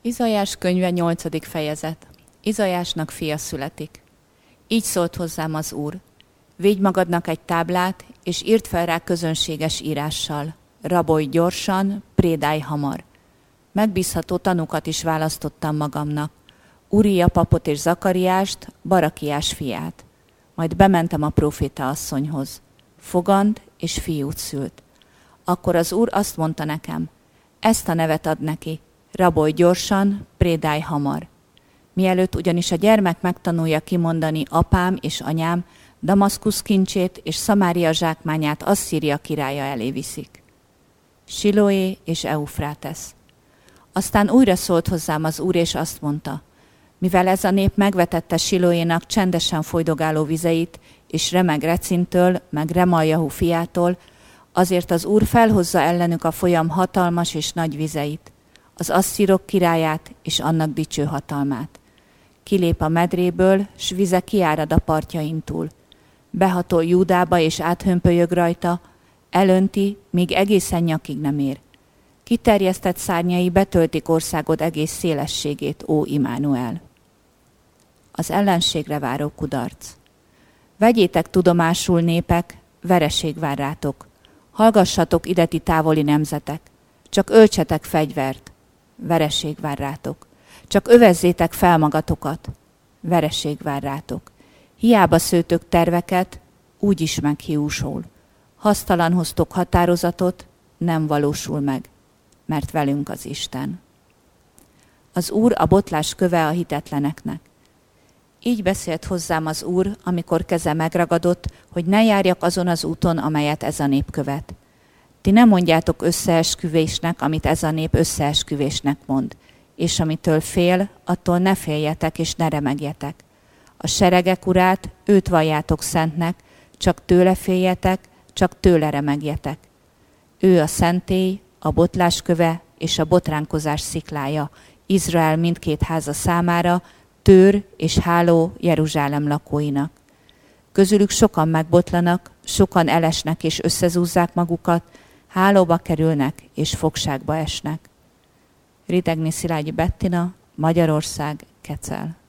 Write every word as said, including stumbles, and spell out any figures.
Izaiás könyve nyolcadik fejezet. Izaiásnak fia születik. Így szólt hozzám az Úr: védj magadnak egy táblát, és írd fel rá közönséges írással. Rabolj gyorsan, prédálj hamar. Megbízható tanúkat is választottam magamnak. Uria papot és Zakariást, Barakiás fiát. Majd bementem a próféta asszonyhoz. Fogand és fiút szült. Akkor az Úr azt mondta nekem: ezt a nevet ad neki, rabolj gyorsan, prédálj hamar. Mielőtt ugyanis a gyermek megtanulja kimondani apám és anyám, Damaszkusz kincsét és Szamária zsákmányát Asszíria királya elé viszik. Siloé és Eufrátesz. Aztán újra szólt hozzám az Úr, és azt mondta: mivel ez a nép megvetette Siloénak csendesen folydogáló vizeit, és remeg Recintől, meg Remaljahu fiától, azért az Úr felhozza ellenük a folyam hatalmas és nagy vizeit, az asszírok királyát és annak dicső hatalmát. Kilép a medréből, s vize kiárad a partjain túl. Behatol Júdába és áthömpölyög rajta, elönti, míg egészen nyakig nem ér. Kiterjesztett szárnyai betöltik országod egész szélességét, ó Immanuel. Az ellenségre váró kudarc. Vegyétek tudomásul, népek, vereség vár rátok. Hallgassatok, ideti távoli nemzetek. Csak öltsetek fegyvert, vereség vár rátok. Csak övezzétek fel magatokat, vereség vár rátok. Hiába szőtök terveket, úgyis meghiúsul. Hasztalan hoztok határozatot, nem valósul meg, mert velünk az Isten. Az Úr a botlás köve a hitetleneknek. Így beszélt hozzám az Úr, amikor keze megragadott, hogy ne járjak azon az úton, amelyet ez a nép követ. Ti nem mondjátok összeesküvésnek, amit ez a nép összeesküvésnek mond, és amitől fél, attól ne féljetek és ne remegjetek. A seregek urát, őt valljátok szentnek, csak tőle féljetek, csak tőle remegjetek. Ő a szentély, a botlás köve és a botránkozás sziklája, Izrael mindkét háza számára, tőr és háló Jeruzsálem lakóinak. Közülük sokan megbotlanak, sokan elesnek és összezúzzák magukat, hálóba kerülnek és fogságba esnek. Ridegné Szilágyi Bettina, Magyarország, Kecel.